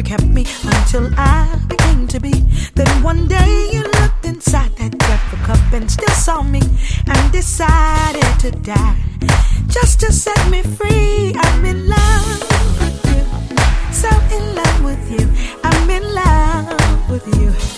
kept me until I became to be. Then one day you looked inside that dreadful cup and still saw me and decided to die just to set me free. I'm in love with you, so in love with you. I'm in love with you.